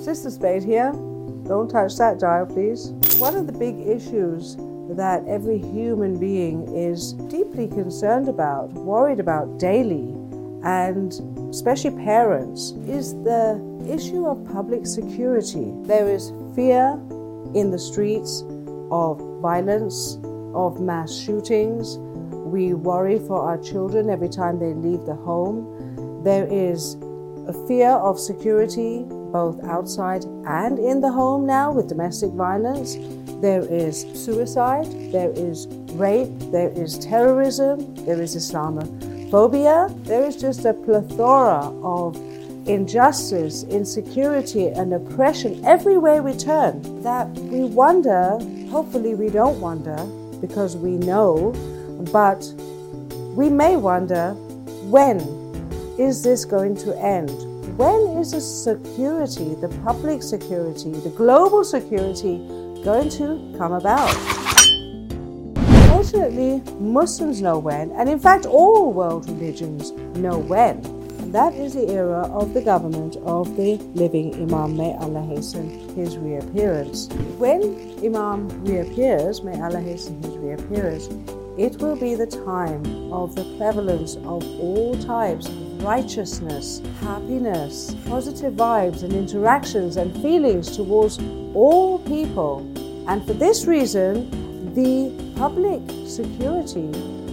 Sister Spade here. Don't touch that dial, please. One of the big issues that every human being is deeply concerned about, worried about daily, and especially parents, is the issue of public security. There is fear in the streets of violence, of mass shootings. We worry for our children every time they leave the home. There is a fear of security both outside and in the home now with domestic violence. There is suicide, there is rape, there is terrorism, there is Islamophobia. There is just a plethora of injustice, insecurity, and oppression everywhere we turn that we wonder, hopefully we don't wonder because we know, but we may wonder, when is this going to end? When is the security, the public security, the global security going to come about? Fortunately, Muslims know when, and in fact all world religions know when. And that is the era of the government of the living Imam, may Allah hasten his reappearance. When Imam reappears, may Allah hasten his reappearance, it will be the time of the prevalence of all types of righteousness, happiness, positive vibes and interactions and feelings towards all people. And for this reason, the public security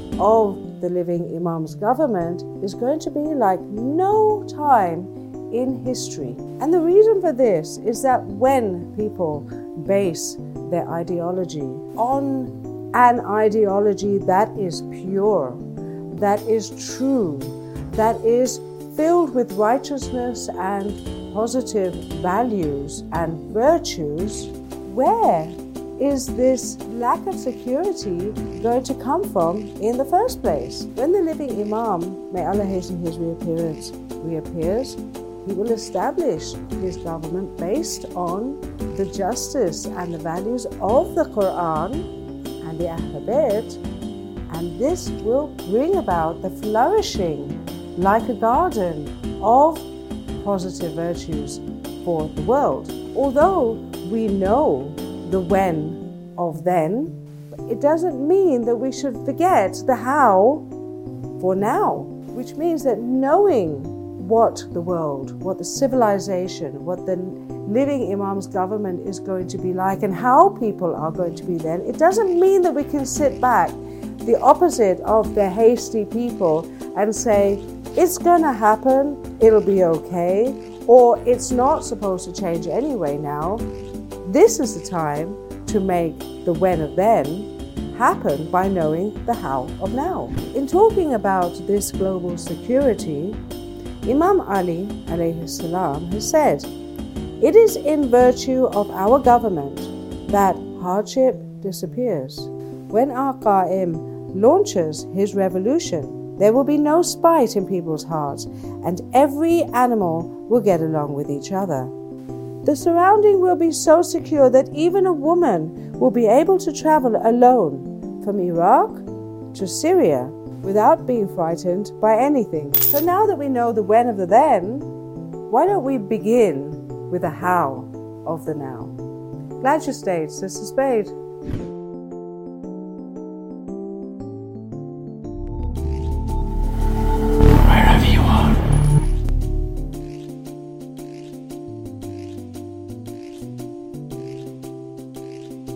of the living Imam's government is going to be like no time in history. And the reason for this is that when people base their ideology on an ideology that is pure, that is true, that is filled with righteousness and positive values and virtues, where is this lack of security going to come from in the first place? When the living Imam, may Allah hasten his reappearance, reappears, he will establish his government based on the justice and the values of the Quran and the Alphabet, and this will bring about the flourishing like a garden of positive virtues for the world. Although we know the when of then, it doesn't mean that we should forget the how for now, which means that knowing what the world, what the civilization, what the living Imam's government is going to be like and how people are going to be then, it doesn't mean that we can sit back, the opposite of the hasty people, and say, it's going to happen, it'll be okay, or it's not supposed to change anyway now. This is the time to make the when of then happen by knowing the how of now. In talking about this global security, Imam Ali alayhi salam has said, it is in virtue of our government that hardship disappears. When our Qa'im launches his revolution, there will be no spite in people's hearts, and every animal will get along with each other. The surrounding will be so secure that even a woman will be able to travel alone from Iraq to Syria without being frightened by anything. So now that we know the when of the then, why don't we begin with the how of the now? Glad you stayed, Sister Spade.